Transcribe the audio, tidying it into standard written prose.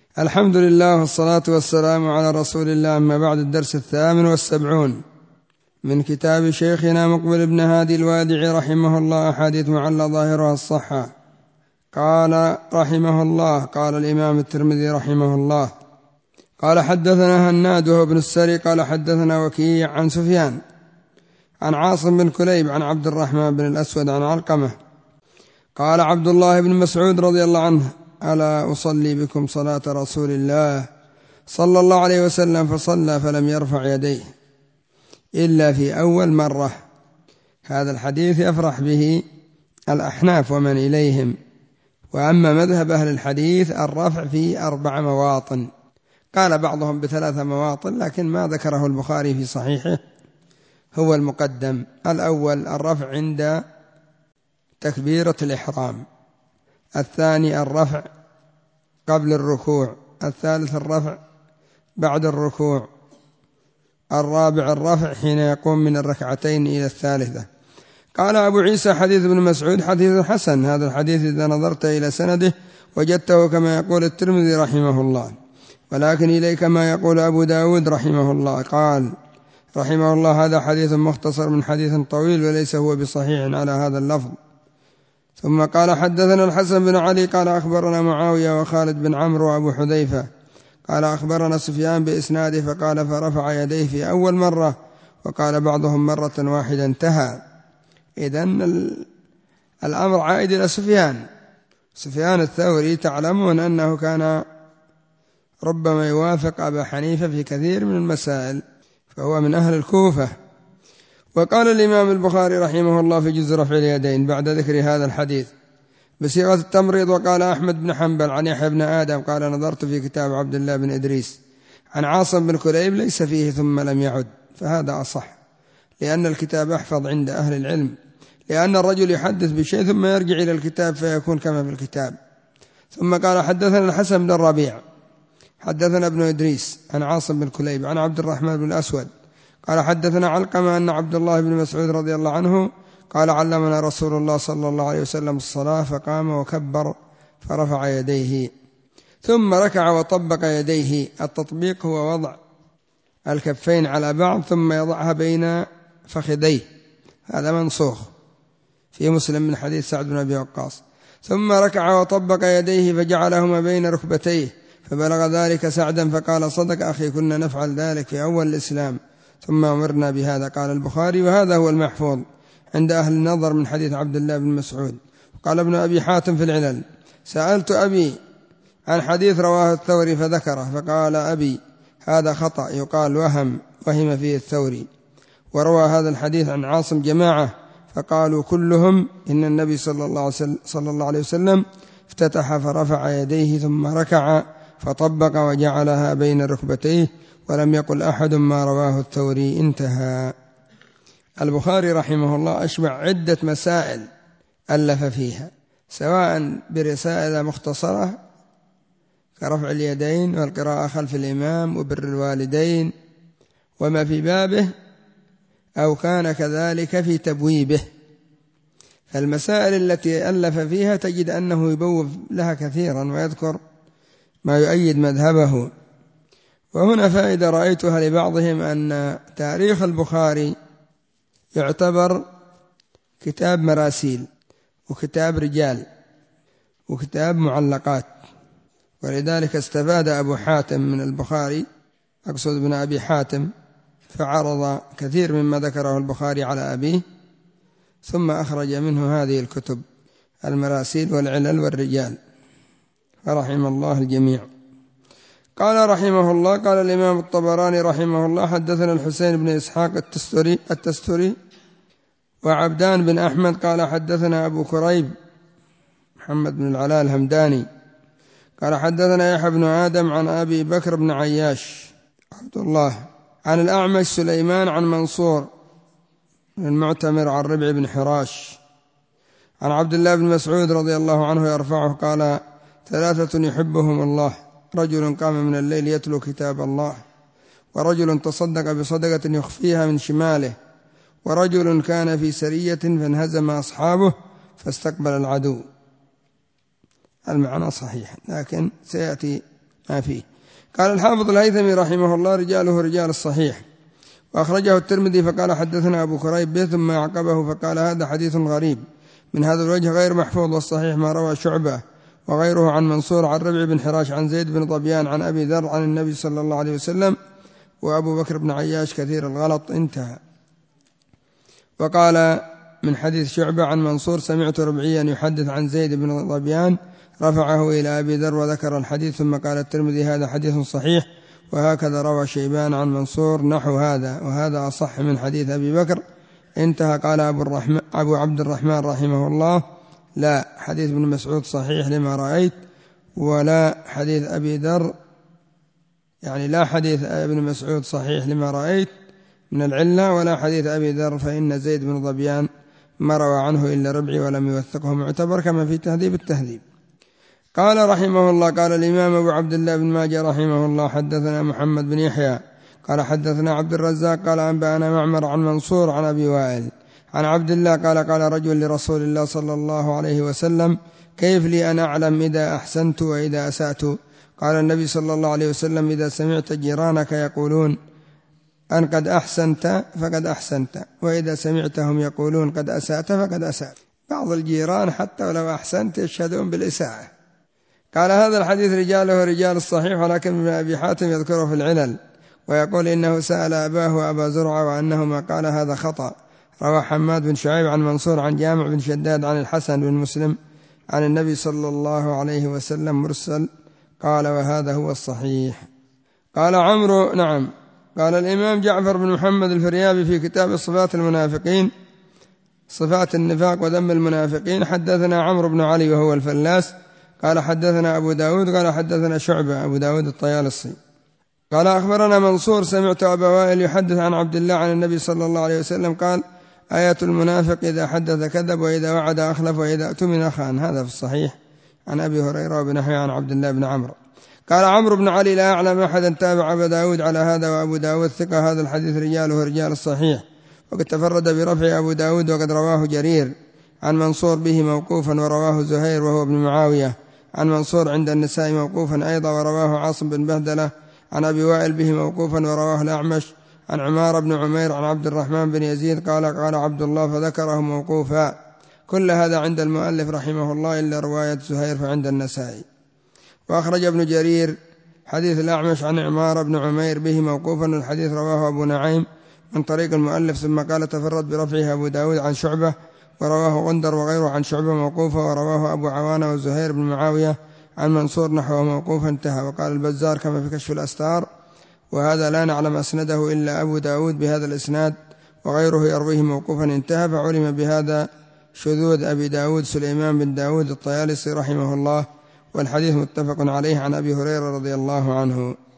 الحمد لله والصلاة والسلام على رسول الله. أما بعد، الدرس 78 من كتاب شيخنا مقبل بن هادي الوادع رحمه الله، أحاديث معلى ظاهرها الصحة. قال رحمه الله: قال الإمام الترمذي رحمه الله: قال حدثنا هناد وهو بن السري قال حدثنا وكيع عن سفيان عن عاصم بن كليب عن عبد الرحمن بن الأسود عن علقمة قال عبد الله بن مسعود رضي الله عنه: ألا أصلي بكم صلاة رسول الله صلى الله عليه وسلم، فصلى فلم يرفع يديه إلا في أول مرة. هذا الحديث يفرح به الأحناف ومن إليهم، وأما مذهب أهل الحديث الرفع في 4 مواطن، قال بعضهم ب3 مواطن، لكن ما ذكره البخاري في صحيحه هو المقدم. الأول الرفع عند تكبيرة الإحرام، الثاني الرفع قبل الركوع، الثالث الرفع بعد الركوع، الرابع الرفع حين يقوم من الركعتين إلى الثالثة. قال أبو عيسى: حديث ابن مسعود حديث حسن. هذا الحديث إذا نظرت إلى سنده وجدته كما يقول الترمذي رحمه الله، ولكن إليك ما يقول أبو داود رحمه الله. قال رحمه الله: هذا حديث مختصر من حديث طويل وليس هو بصحيح على هذا اللفظ. ثم قال حدثنا الحسن بن علي قال أخبرنا معاوية وخالد بن عمرو وأبو حذيفة قال أخبرنا سفيان بإسناده، فقال: فرفع يديه في أول مرة، وقال بعضهم مرة واحدة انتهى. إذن الأمر عائد إلى سفيان الثوري. تعلمون أنه كان ربما يوافق أبا حنيفة في كثير من المسائل، فهو من أهل الكوفة. وقال الإمام البخاري رحمه الله في جزء رفع اليدين بعد ذكر هذا الحديث بصيغة التمريض: وقال أحمد بن حنبل عن يحيى بن آدم قال: نظرت في كتاب عبد الله بن إدريس عن عاصم بن كليب ليس فيه ثم لم يعد، فهذا أصح، لأن الكتاب أحفظ عند أهل العلم، لأن الرجل يحدث بشيء ثم يرجع إلى الكتاب فيكون كما في الكتاب. ثم قال حدثنا الحسن بن الربيع حدثنا ابن إدريس عن عاصم بن كليب عن عبد الرحمن بن الأسود قال حدثنا علقمة أن عبد الله بن مسعود رضي الله عنه قال: علمنا رسول الله صلى الله عليه وسلم الصلاة، فقام وكبر فرفع يديه ثم ركع وطبق يديه. التطبيق هو وضع الكفين على بعض ثم يضعها بين فخذيه، هذا منسوخ في مسلم من حديث سعد بن أبي وقاص. ثم ركع وطبق يديه فجعلهما بين ركبتيه، فبلغ ذلك سعدا فقال: صدق أخي، كنا نفعل ذلك في أول الإسلام ثم أمرنا بهذا. قال البخاري: وهذا هو المحفوظ عند أهل النظر من حديث عبد الله بن مسعود. قال ابن أبي حاتم في العلل: سألت أبي عن حديث رواه الثوري فذكره، فقال أبي: هذا خطأ، يقال وهم فيه الثوري. وروى هذا الحديث عن عاصم جماعة فقالوا كلهم إن النبي صلى الله عليه وسلم افتتح فرفع يديه ثم ركع فطبق وجعلها بين ركبتيه، ولم يقل أحد ما رواه الثوري. انتهى. البخاري رحمه الله أشبع عدة مسائل ألف فيها، سواء برسائل مختصرة كرفع اليدين والقراءة خلف الإمام وبر الوالدين وما في بابه، أو كان كذلك في تبويبه. فالمسائل التي ألف فيها تجد أنه يبوب لها كثيرا ويذكر ما يؤيد مذهبه. وهنا فائدة رأيتها لبعضهم، أن تاريخ البخاري يعتبر كتاب مراسيل وكتاب رجال وكتاب معلقات، ولذلك استفاد أبو حاتم من البخاري، أقصد ابن أبي حاتم، فعرض كثير مما ذكره البخاري على أبيه، ثم أخرج منه هذه الكتب: المراسيل والعلل والرجال، فرحم الله الجميع. قال رحمه الله: قال الإمام الطبراني رحمه الله: حدثنا الحسين بن إسحاق التستري وعبدان بن أحمد قال حدثنا أبو كريب محمد بن العلاء الهمداني قال حدثنا يحيى بن آدم عن أبي بكر بن عياش عبد الله عن الأعمش سليمان عن منصور بن المعتمر عن ربع بن حراش عن عبد الله بن مسعود رضي الله عنه يرفعه قال: 3 يحبهم الله: رجل قام من الليل يتلو كتاب الله، ورجل تصدق بصدقة يخفيها من شماله، ورجل كان في سرية فانهزم أصحابه فاستقبل العدو. المعنى صحيح، لكن سيأتي ما فيه. قال الحافظ الهيثمي رحمه الله: رجاله رجال الصحيح. وأخرجه الترمذي فقال: حدثنا أبو كريب به، ثم أعقبه فقال: هذا حديث غريب من هذا الوجه غير محفوظ، والصحيح ما روى شعبة وغيره عن منصور عن ربع بن حراش عن زيد بن ظبيان عن أبي ذر عن النبي صلى الله عليه وسلم، وأبو بكر بن عياش كثير الغلط. انتهى. وقال من حديث شعبة عن منصور: سمعت ربعيا يحدث عن زيد بن ظبيان رفعه إلى أبي ذر وذكر الحديث. ثم قال الترمذي: هذا حديث صحيح. وهكذا روى شيبان عن منصور نحو هذا، وهذا أصح من حديث أبي بكر. انتهى. قال أبو عبد الرحمن رحمه الله: لا، حديث ابن مسعود صحيح لما رأيت، ولا حديث أبي ذر، يعني لا حديث ابن مسعود صحيح لما رأيت من العلة، ولا حديث أبي ذر، فإن زيد بن ظبيان ما روى عنه إلا ربعي ولم يوثقه معتبر كما في تهذيب التهذيب. قال رحمه الله: قال الإمام أبو عبد الله بن ماجه رحمه الله: حدثنا محمد بن يحيى قال حدثنا عبد الرزاق قال أنبأنا معمر عن منصور عن أبي وائل عن عبد الله قال: قال رجل لرسول الله صلى الله عليه وسلم: كيف لي أن أعلم إذا أحسنت وإذا أسأت؟ قال النبي صلى الله عليه وسلم: إذا سمعت جيرانك يقولون أن قد أحسنت فقد أحسنت، وإذا سمعتهم يقولون قد أسأت فقد أسأت. بعض الجيران حتى ولو أحسنت يشهدون بالإساءة. قال: هذا الحديث رجاله رجال الصحيح، ولكن ابن أبي حاتم يذكره في العلل ويقول إنه سأل أباه أبا زرعة وأنه ما قال هذا خطأ. روى حماد بن شعيب عن منصور عن جامع بن شداد عن الحسن بن مسلم عن النبي صلى الله عليه وسلم مرسل. قال: وهذا هو الصحيح. قال عمرو: نعم. قال الإمام جعفر بن محمد الفريابي في كتاب صفات المنافقين، صفات النفاق وذم المنافقين: حدثنا عمرو بن علي وهو الفلاس قال حدثنا أبو داود قال حدثنا شعبة أبو داود الطيالسي قال أخبرنا منصور: سمعت أبا وائل يحدث عن عبد الله عن النبي صلى الله عليه وسلم قال: آية المنافق إذا حدث كذب، وإذا وعد أخلف، وإذا اؤتمن خان. هذا في الصحيح عن أبي هريرة وبنحوه عن عبد الله بن عمرو. قال عمرو بن علي: لا أعلم أحدا تابع أبا داود على هذا، وأبو داود ثقة، هذا الحديث رجاله رجال الصحيح. وقد تفرد برفع أبو داود، وقد رواه جرير عن منصور به موقوفا، ورواه زهير وهو ابن معاوية عن منصور عند النساء موقوفا أيضا، ورواه عاصم بن بهدلة عن أبي وائل به موقوفا، ورواه الأعمش عن عمار بن عمير عن عبد الرحمن بن يزيد قال عبد الله فذكره موقوفا. كل هذا عند المؤلف رحمه الله إلا رواية زهير فعند النسائي. وأخرج ابن جرير حديث الأعمش عن عمار بن عمير به موقوفا، والحديث رواه أبو نعيم من طريق المؤلف. ثم قال: تفرد برفعه أبو داود عن شعبة، ورواه غندر وغيره عن شعبة موقوفا، ورواه أبو عوانة وزهير بن معاوية عن منصور نحوه موقوفا. انتهى. وقال البزار كما في كشف الأستار: وهذا لا نعلم أسنده إلا أبو داود بهذا الإسناد، وغيره يرويه موقوفا. انتهى. فعلم بهذا شذوذ أبي داود سليمان بن داود الطيالسي رحمه الله، والحديث متفق عليه عن أبي هريرة رضي الله عنه.